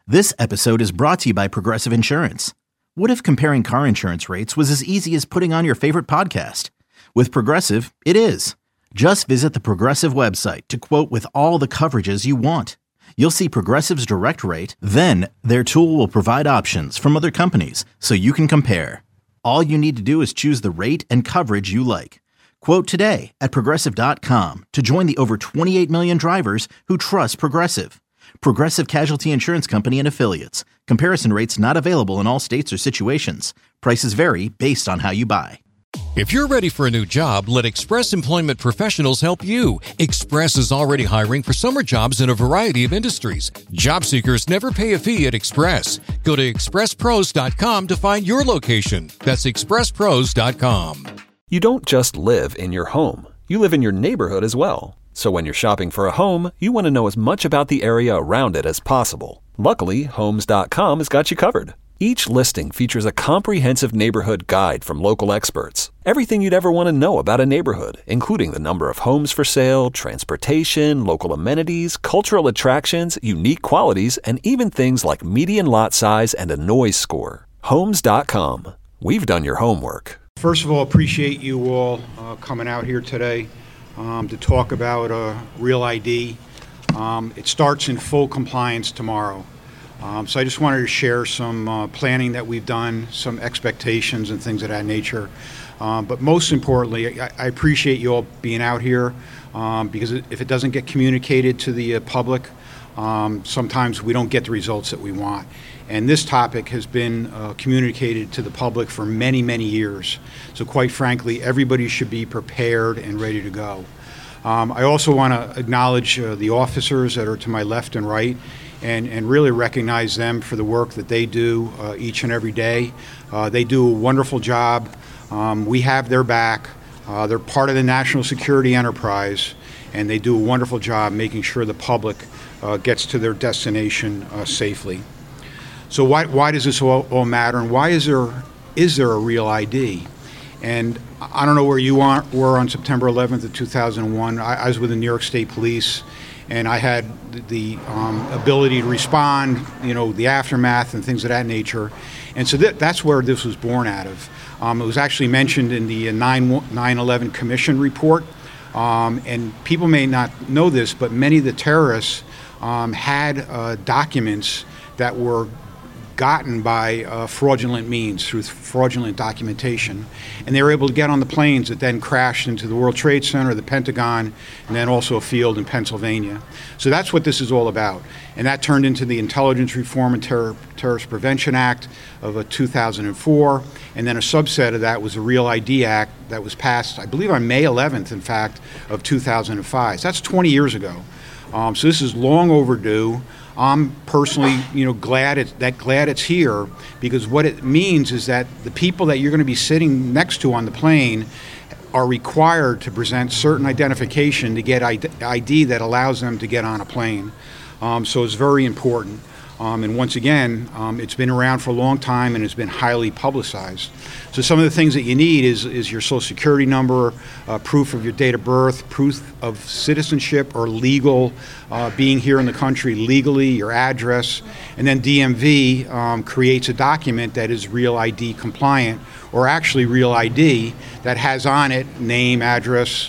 This episode is brought to you by Progressive Insurance. What if comparing car insurance rates was as easy as putting on your favorite podcast? With Progressive, it is. Just visit the Progressive website to quote with all the coverages you want. You'll see Progressive's direct rate, then their tool will provide options from other companies so you can compare. All you need to do is choose the rate and coverage you like. Quote today at Progressive.com to join the over 28 million drivers who trust Progressive. Progressive Casualty Insurance Company and Affiliates. Comparison rates not available in all states or situations. Prices vary based on how you buy. If you're ready for a new job, let Express Employment Professionals help you. Express is already hiring for summer jobs in a variety of industries. Job seekers never pay a fee at Express. Go to expresspros.com to find your location. That's expresspros.com. You don't just live in your home. You live in your neighborhood as well. So when you're shopping for a home, you want to know as much about the area around it as possible. Luckily, Homes.com has got you covered. Each listing features a comprehensive neighborhood guide from local experts. Everything you'd ever want to know about a neighborhood, including the number of homes for sale, transportation, local amenities, cultural attractions, unique qualities, and even things like median lot size and a noise score. Homes.com. We've done your homework. First of all, appreciate you all coming out here today to talk about Real ID. It starts in full compliance tomorrow. So I just wanted to share some planning that we've done, some expectations and things of that nature. But most importantly, I appreciate you all being out here because if it doesn't get communicated to the public, sometimes we don't get the results that we want. And this topic has been communicated to the public for many, many years. So quite frankly, everybody should be prepared and ready to go. I also want to acknowledge the officers that are to my left and right and really recognize them for the work that they do each and every day. They do a wonderful job. We have their back. They're part of the national security enterprise, and they do a wonderful job making sure the public gets to their destination safely. So why does this all matter, and why is there a Real ID? And I don't know where you were on September 11th of 2001. I was with the New York State Police, and I had the ability to respond, the aftermath and things of that nature. And so that's where this was born out of. It was actually mentioned in the 9/11 Commission report. And people may not know this, but many of the terrorists had documents that were gotten by fraudulent means, through fraudulent documentation. And they were able to get on the planes that then crashed into the World Trade Center, the Pentagon, and then also a field in Pennsylvania. So that's what this is all about. And that turned into the Intelligence Reform and Terrorist Prevention Act of 2004. And then a subset of that was the Real ID Act that was passed, I believe on May 11th, in fact, of 2005. So that's 20 years ago. So this is long overdue. I'm personally, glad it's here, because what it means is that the people that you're going to be sitting next to on the plane are required to present certain identification to get ID that allows them to get on a plane. So it's very important. And once again, it's been around for a long time and it's been highly publicized. So some of the things that you need is your social security number, proof of your date of birth, proof of citizenship or legal being here in the country legally, your address, and then DMV creates a document that is Real ID compliant, or actually Real ID that has on it name, address,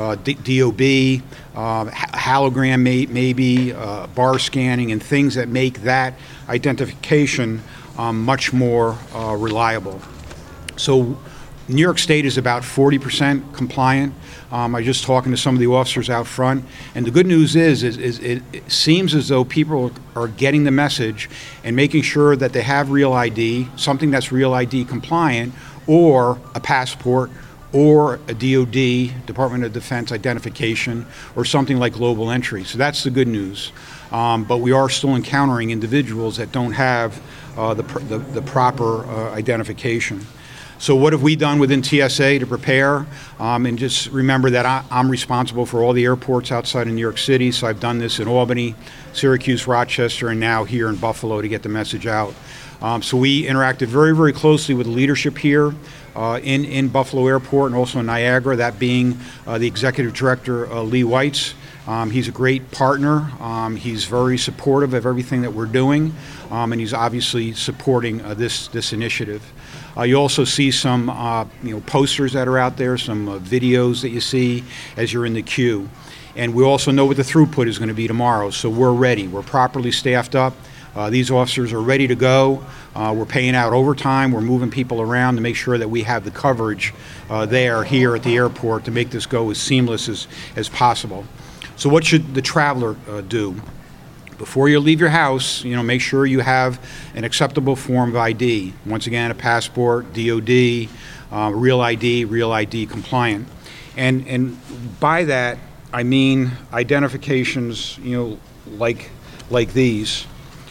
DOB, hologram maybe, bar scanning, and things that make that identification much more reliable. So New York State is about 40% compliant. I was just talking to some of the officers out front, and the good news is it seems as though people are getting the message and making sure that they have Real ID, something that's Real ID compliant, or a passport, or a DOD, Department of Defense identification, or something like global entry. So that's the good news. But we are still encountering individuals that don't have the proper identification. So what have we done within TSA to prepare? And just remember that I'm responsible for all the airports outside of New York City. So I've done this in Albany, Syracuse, Rochester, and now here in Buffalo to get the message out. So we interacted very, very closely with leadership here in Buffalo Airport and also in Niagara, that being the Executive Director, Lee Weitz, He's a great partner. He's very supportive of everything that we're doing, and he's obviously supporting this initiative. You also see some posters that are out there, some videos that you see as you're in the queue. And we also know what the throughput is going to be tomorrow, so we're ready. We're properly staffed up. These officers are ready to go. We're paying out overtime. We're moving people around to make sure that we have the coverage here at the airport to make this go as seamless as possible. So what should the traveler do? Before you leave your house, make sure you have an acceptable form of ID. Once again, a passport, DOD, Real ID compliant. And by that, I mean identifications, like these.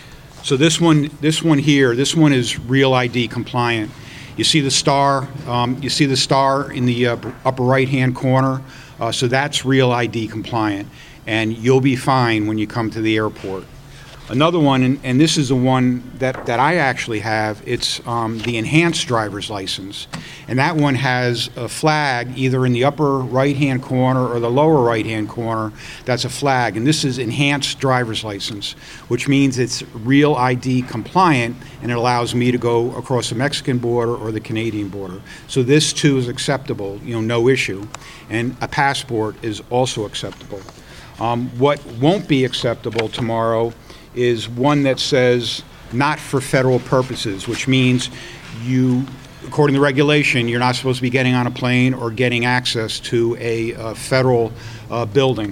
So this one here, this one is Real ID compliant. You see the star. You see the star in the upper right-hand corner. So that's Real ID compliant, and you'll be fine when you come to the airport. Another one, and this is the one that I actually have, it's the enhanced driver's license. And that one has a flag either in the upper right-hand corner or the lower right-hand corner. That's a flag. And this is enhanced driver's license, which means it's Real ID compliant, and it allows me to go across the Mexican border or the Canadian border. So this too is acceptable, no issue. And a passport is also acceptable. What won't be acceptable tomorrow is one that says not for federal purposes, which means according to regulation, you're not supposed to be getting on a plane or getting access to a federal building.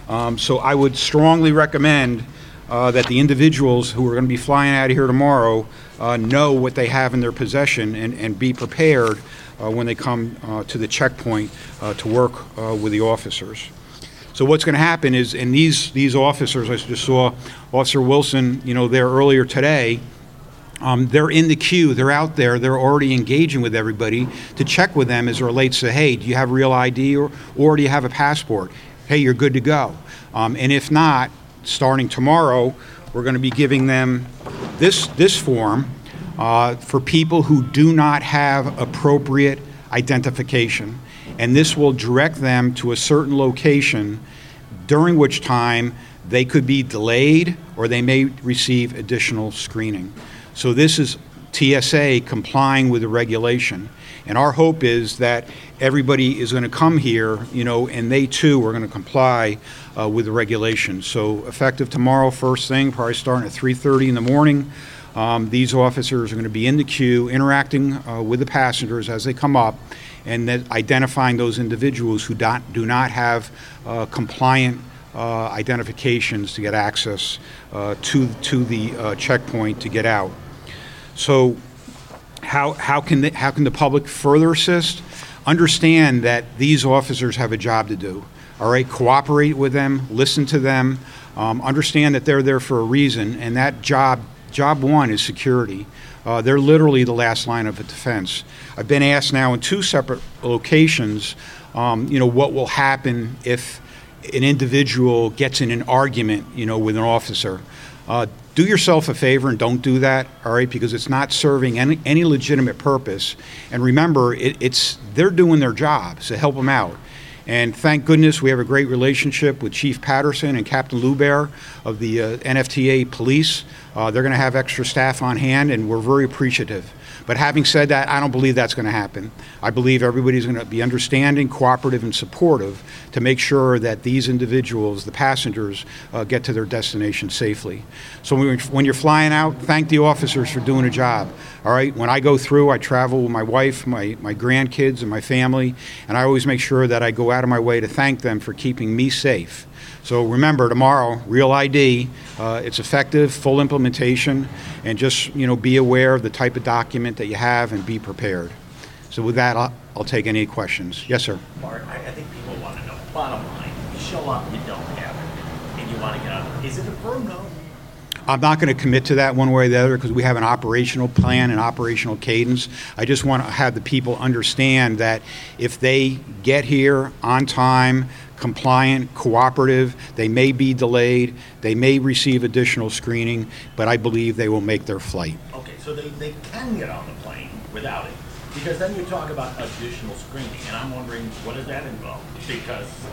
So I would strongly recommend that the individuals who are going to be flying out of here tomorrow know what they have in their possession and be prepared when they come to the checkpoint to work with the officers. So what's going to happen is, and these officers, I just saw Officer Wilson, there earlier today, they're in the queue, they're out there, they're already engaging with everybody to check with them as it relates to, hey, do you have Real ID or do you have a passport? Hey, you're good to go. And if not, starting tomorrow, we're going to be giving them this form for people who do not have appropriate identification. And this will direct them to a certain location, during which time they could be delayed or they may receive additional screening. So this is TSA complying with the regulation. And our hope is that everybody is going to come here, and they too are going to comply with the regulation. So effective tomorrow, first thing, probably starting at 3:30 in the morning, these officers are going to be in the queue interacting with the passengers as they come up, and then identifying those individuals who do not have compliant identifications to get access to the checkpoint to get out. So how can the public further assist? Understand that these officers have a job to do. All right, cooperate with them, listen to them, understand that they're there for a reason, and that job one is security. They're literally the last line of defense. I've been asked now in 2 separate locations, what will happen if an individual gets in an argument, with an officer. Do yourself a favor and don't do that, all right, because it's not serving any legitimate purpose. And remember, they're doing their job, so help them out. And thank goodness we have a great relationship with Chief Patterson and Captain Lubear of the NFTA Police. They're going to have extra staff on hand, and we're very appreciative. But having said that, I don't believe that's going to happen. I believe everybody's going to be understanding, cooperative, and supportive to make sure that these individuals, the passengers, get to their destination safely. So when you're flying out, thank the officers for doing a job. All right, when I go through, I travel with my wife, my grandkids, and my family, and I always make sure that I go out of my way to thank them for keeping me safe. So remember, tomorrow, Real ID, it's effective, full implementation, and just be aware of the type of document that you have and be prepared. So with that, I'll take any questions. Yes, sir. Bart, I think people want to know, bottom line, you show up, you don't have it, and you want to get out. Is it a firm no? I'm not going to commit to that one way or the other because we have an operational plan and operational cadence. I just want to have the people understand that if they get here on time, compliant, cooperative, they may be delayed, they may receive additional screening, but I believe they will make their flight. Okay, so they can get on the plane without it, because then you talk about additional screening, and I'm wondering, what does that involve? Because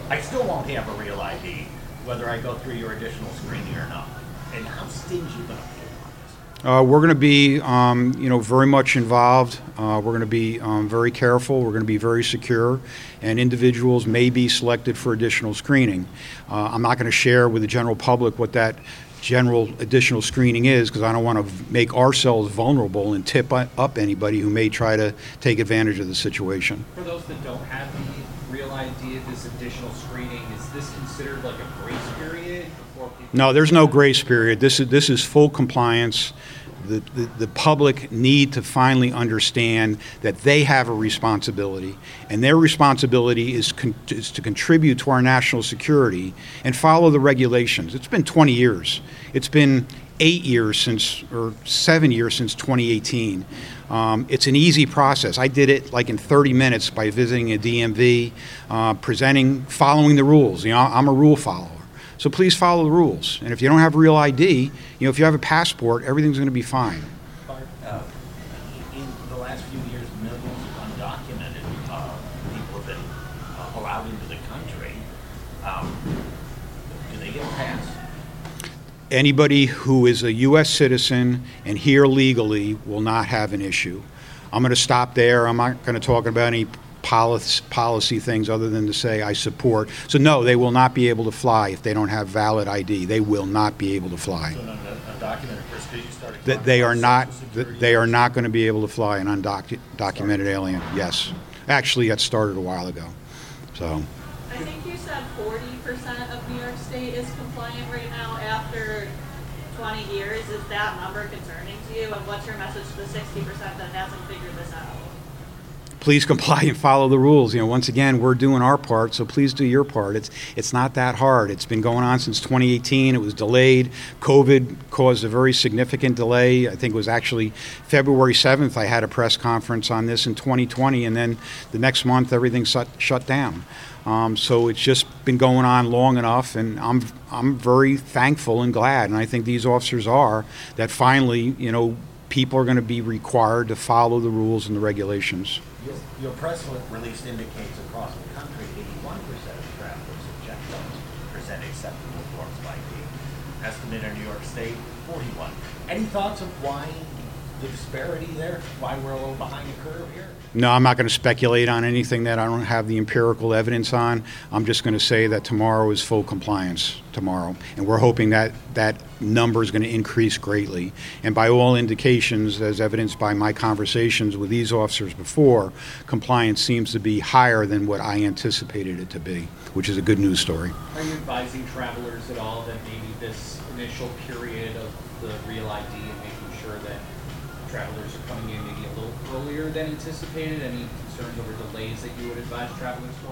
I still won't have a real ID, whether I go through your additional screening or not. And how stingy are you going to be on this? We're going to be, very much involved. We're going to be very careful. We're going to be very secure, and individuals may be selected for additional screening. I'm not going to share with the general public what that general additional screening is, because I don't want to make ourselves vulnerable and tip up anybody who may try to take advantage of the situation. For those that don't have the real idea, this additional screening, is this considered like a grace period before people? No, there's no grace period. This is full compliance. The public need to finally understand that they have a responsibility, and their responsibility is to contribute to our national security and follow the regulations. It's been 20 years. It's been 7 years since 2018. It's an easy process. I did it like in 30 minutes by visiting a DMV, following the rules. I'm a rule follower. So please follow the rules. And if you don't have real ID, if you have a passport, everything's going to be fine. In the last few years, millions of undocumented people have been allowed into the country. Do they get a pass? Anybody who is a U.S. citizen and here legally will not have an issue. I'm going to stop there. I'm not going to talk about any policy things other than to say I support. So no, they will not be able to fly if they don't have valid ID. They will not be able to fly. So undocumented person, you started That they are not going to be able to fly an undocumented alien. Yes, actually, that started a while ago. So. I think you said 40% of New York State is compliant right now after 20 years. Is that number concerning to you? And what's your message to the 60% that hasn't figured this out? Please comply and follow the rules. Once again, we're doing our part, so please do your part. It's not that hard. It's been going on since 2018. It was delayed. COVID caused a very significant delay. I think it was actually February 7th I had a press conference on this in 2020, and then the next month everything shut down. So it's just been going on long enough, and I'm very thankful and glad, and I think these officers are, that finally, people are going to be required to follow the rules and the regulations. Your press release indicates across the country 81% of travelers have checked out, present acceptable forms of ID. Estimate in New York State, 41. Any thoughts of why the disparity there? Why we're a little behind the curve here? No, I'm not going to speculate on anything that I don't have the empirical evidence on. I'm just going to say that tomorrow is full compliance tomorrow. And we're hoping that that number is going to increase greatly. And by all indications, as evidenced by my conversations with these officers before, compliance seems to be higher than what I anticipated it to be, which is a good news story. Are you advising travelers at all that maybe this initial period of the real ID and making sure that travelers are coming in maybe a little earlier than anticipated? Any concerns over delays that you would advise travelers for?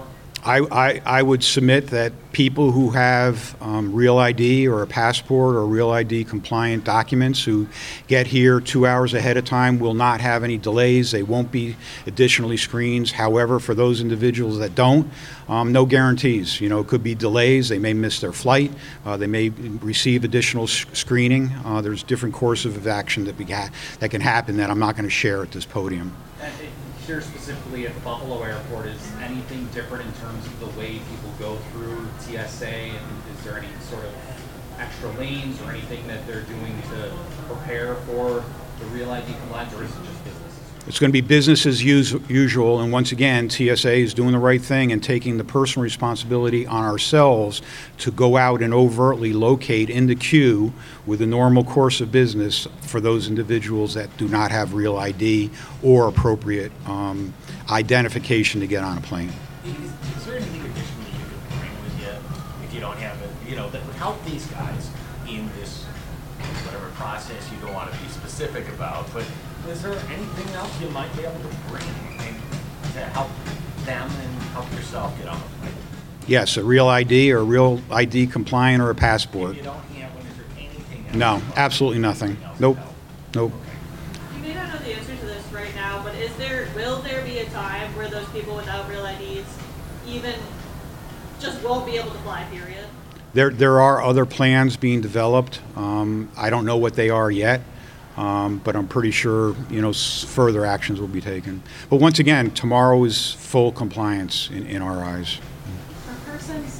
I would submit that people who have real ID or a passport or real ID compliant documents who get here 2 hours ahead of time will not have any delays. They won't be additionally screened. However, for those individuals that don't, no guarantees. It could be delays. They may miss their flight. They may receive additional screening. There's different courses of action that can happen that I'm not going to share at this podium. Here specifically at the Buffalo Airport, is anything different in terms of the way people go through TSA, and is there any sort of extra lanes or anything that they're doing to prepare for the real ID compliance, or is it just business? It's going to be business as usual, and once again, TSA is doing the right thing and taking the personal responsibility on ourselves to go out and overtly locate in the queue with the normal course of business for those individuals that do not have real ID or appropriate identification to get on a plane. Is there anything additionally you could bring with you if you don't have it, that would help these guys in this whatever process you don't want to be specific about, but is there anything else you might be able to bring to help them and help yourself get on the plane? Yes, a real ID or a real ID compliant or a passport. If you don't have one, is there anything else? No, absolutely nothing. Nope. You may not know the answer to this right now, but will there be a time where those people without real IDs even just won't be able to fly, period? There are other plans being developed. I don't know what they are yet. But I'm pretty sure, further actions will be taken. But once again, tomorrow is full compliance in our eyes. For persons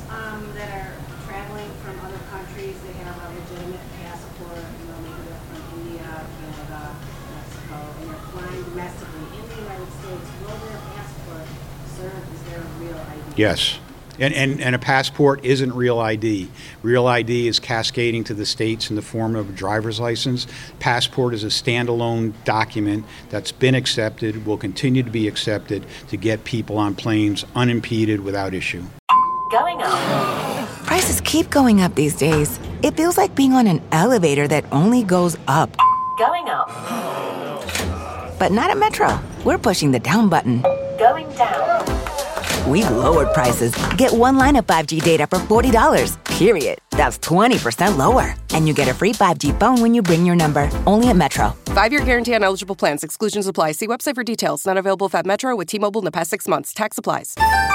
Yes. And a passport isn't real ID. Real ID is cascading to the states in the form of a driver's license. Passport is a standalone document that's been accepted, will continue to be accepted to get people on planes unimpeded without issue. Going up. Prices keep going up these days. It feels like being on an elevator that only goes up. Going up. But not at Metro. We're pushing the down button. Going down. We've lowered prices. Get one line of 5G data for $40, period. That's 20% lower. And you get a free 5G phone when you bring your number. Only at Metro. 5-year guarantee on eligible plans. Exclusions apply. See website for details. Not available at Metro with T-Mobile in the past 6 months. Tax applies.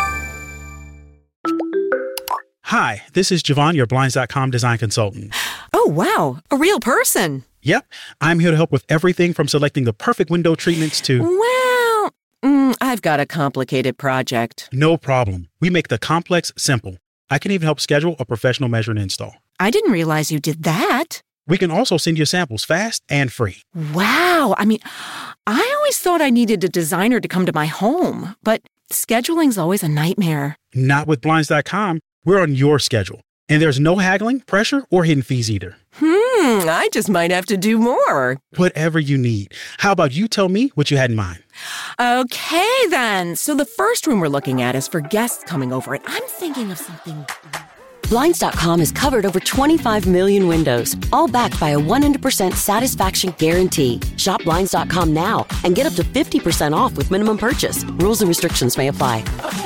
Hi, this is Javon, your Blinds.com design consultant. Oh, wow. A real person. Yep. I'm here to help with everything from selecting the perfect window treatments to... Well, I've got a complicated project. No problem. We make the complex simple. I can even help schedule a professional measure and install. I didn't realize you did that. We can also send you samples fast and free. Wow. I mean, I always thought I needed a designer to come to my home, but scheduling's always a nightmare. Not with Blinds.com. We're on your schedule. And there's no haggling, pressure, or hidden fees either. I just might have to do more. Whatever you need. How about you tell me what you had in mind? Okay, then. So the first room we're looking at is for guests coming over, and I'm thinking of something... Blinds.com has covered over 25 million windows, all backed by a 100% satisfaction guarantee. Shop Blinds.com now and get up to 50% off with minimum purchase. Rules and restrictions may apply.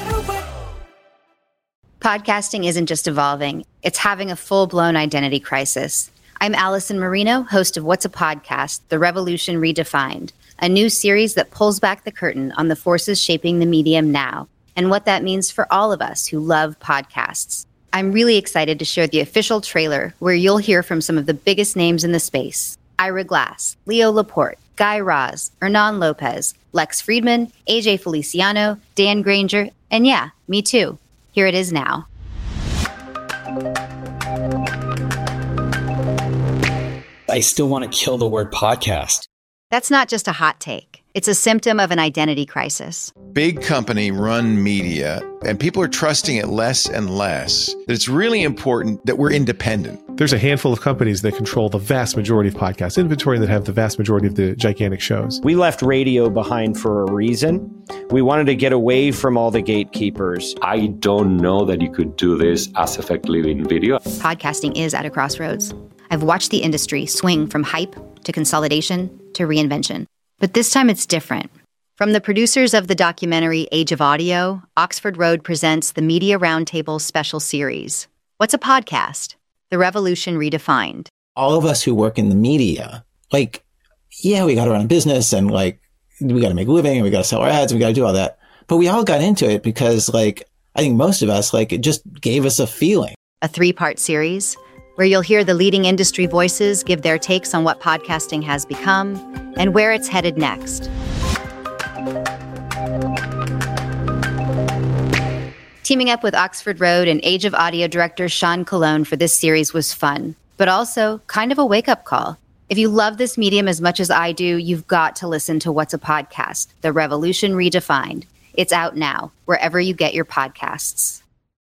Podcasting isn't just evolving, it's having a full-blown identity crisis. I'm Allison Marino, host of What's a Podcast? The Revolution Redefined, a new series that pulls back the curtain on the forces shaping the medium now and what that means for all of us who love podcasts. I'm really excited to share the official trailer where you'll hear from some of the biggest names in the space. Ira Glass, Leo Laporte, Guy Raz, Hernan Lopez, Lex Friedman, AJ Feliciano, Dan Granger, and yeah, me too. Here it is now. I still want to kill the word podcast. That's not just a hot take. It's a symptom of an identity crisis. Big company run media, and people are trusting it less and less. That it's really important that we're independent. There's a handful of companies that control the vast majority of podcast inventory that have the vast majority of the gigantic shows. We left radio behind for a reason. We wanted to get away from all the gatekeepers. I don't know that you could do this as effectively in video. Podcasting is at a crossroads. I've watched the industry swing from hype to consolidation to reinvention. But this time it's different. From the producers of the documentary Age of Audio, Oxford Road presents the Media Roundtable special series. What's a podcast? The Revolution Redefined. All of us who work in the media, we got to run a business and we got to make a living and we got to sell our ads and we got to do all that. But we all got into it because I think most of us, it just gave us a feeling. A 3-part series where you'll hear the leading industry voices give their takes on what podcasting has become and where it's headed next. Teaming up with Oxford Road and Age of Audio director Sean Colon for this series was fun, but also kind of a wake-up call. If you love this medium as much as I do, you've got to listen to What's a Podcast? The Revolution Redefined. It's out now, wherever you get your podcasts.